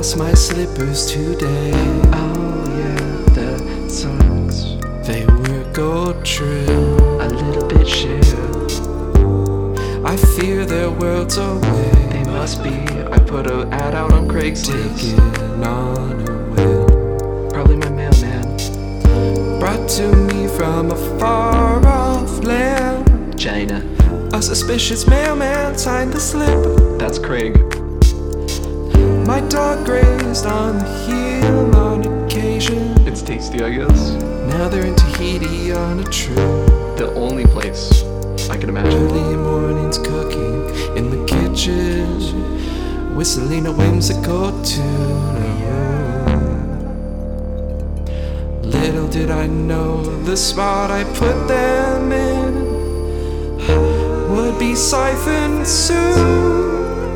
lost my slippers today. Oh yeah, the songs. They were gold trim, A little bit shit. I fear their world's away. They must be. I put an ad out on Craigslist. Taken on a whim, Probably my mailman. brought to me from a far off land. China. A suspicious mailman signed the slip. That's Craig. My dog grazed on the heel on occasion. It's tasty, I guess. Now they're in Tahiti on a trip. The only place I can imagine. Early mornings cooking in the kitchen, whistling a whimsical tune. Little did I know the spot I put them in would be siphoned soon.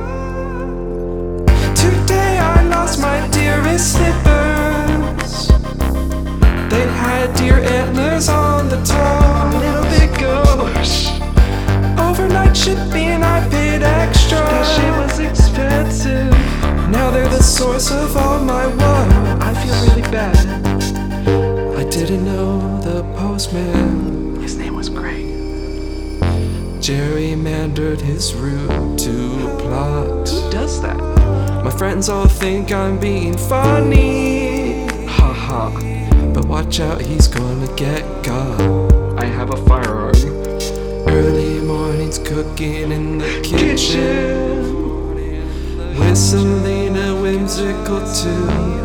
Today I lost my dearest slippers. They had deer antlers on the toe. A little bit gauche. Overnight shipping, I paid extra. That shit was expensive. Now they're the source of all my woe. I feel really bad. I didn't know the postman His name was Craig. gerrymandered his route to a plot. Who does that? My friends all think I'm being funny, Haha. but watch out, he's gonna get got. I have a firearm. Early mornings cooking in the kitchen, whistling a whimsical tune.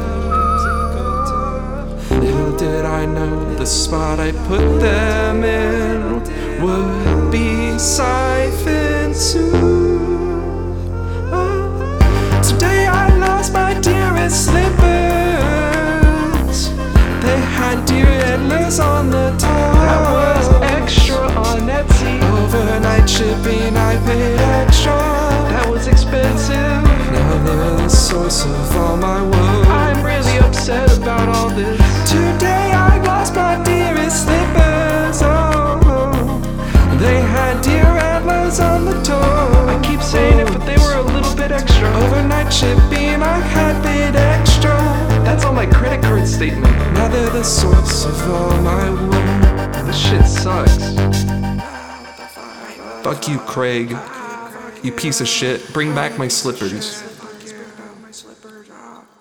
Little did I know the spot I put them in would be siphoned soon. Today I lost my dearest slippers. They had deer antlers on the top. That was extra on Etsy. Overnight shipping, I paid extra. That was expensive. Now they're the source of all my woes. I'm really upset about all this. Today I lost my dearest slippers. Oh, they had deer antlers on the toe. I keep saying it, but they were a little bit extra. Overnight shipping, I had paid extra. That's on my credit card statement. Now they're the source of all my woes. This shit sucks. Fuck you, Craig. You piece of shit. Bring back my slippers.